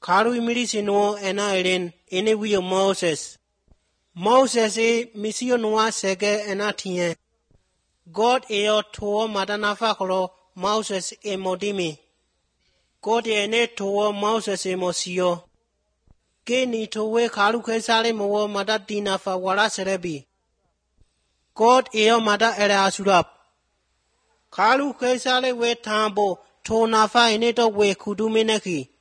Karu Medicino and Iron, any wheel Moses. Moses e Missio Noa Sege and Atien. God eo to Madana Facolo, Moses e Modimi. God e ne to Moses e Mosio. Geni to we Karu Kesale Mo Madatina fa Wala Serebi. God eo Mada Era Asurap. Karu Kesale we Tambo, to Nafa in it away Kudumineki.